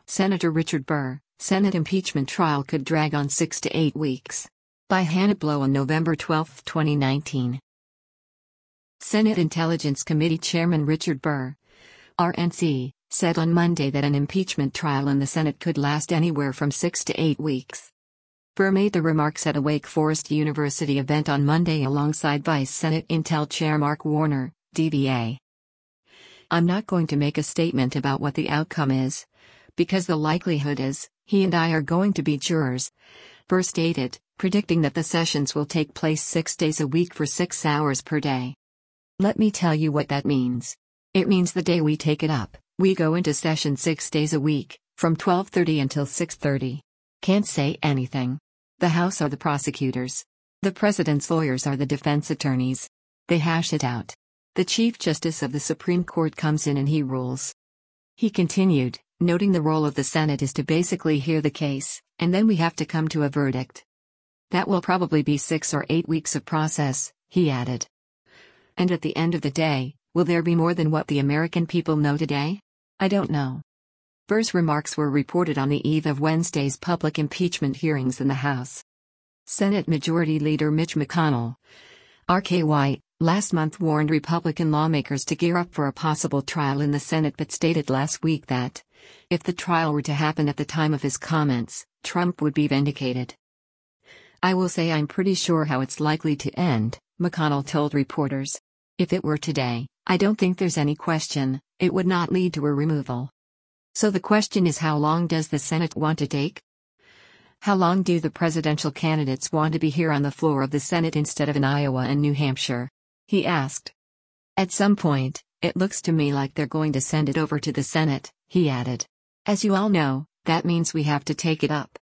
Senator Richard Burr, Senate impeachment trial could drag on 6 to 8 weeks. By Hannah Blow on November 12, 2019. Senate Intelligence Committee Chairman Richard Burr, RNC, said on Monday that an impeachment trial in the Senate could last anywhere from 6 to 8 weeks. Burr made the remarks at a Wake Forest University event on Monday alongside Vice Senate Intel Chair Mark Warner, DBA. "I'm not going to make a statement about what the outcome is, because the likelihood is, he and I are going to be jurors," Burr stated, predicting that the sessions will take place 6 days a week for 6 hours per day. "Let me tell you what that means. It means the day we take it up, we go into session 6 days a week, from 12:30 until 6:30. Can't say anything. The House are the prosecutors. The president's lawyers are the defense attorneys. They hash it out. The Chief Justice of the Supreme Court comes in and he rules." He continued, noting the role of the Senate is to basically hear the case, and then we have to come to a verdict. "That will probably be 6 or 8 weeks of process," he added. "And at the end of the day, will there be more than what the American people know today? I don't know." Burr's remarks were reported on the eve of Wednesday's public impeachment hearings in the House. Senate Majority Leader Mitch McConnell, RKY, last month warned Republican lawmakers to gear up for a possible trial in the Senate but stated last week that, if the trial were to happen at the time of his comments, Trump would be vindicated. "I will say I'm pretty sure how it's likely to end," McConnell told reporters. "If it were today, I don't think there's any question, it would not lead to a removal. So the question is, how long does the Senate want to take? How long do the presidential candidates want to be here on the floor of the Senate instead of in Iowa and New Hampshire?" he asked. "At some point, it looks to me like they're going to send it over to the Senate," he added. "As you all know, that means we have to take it up.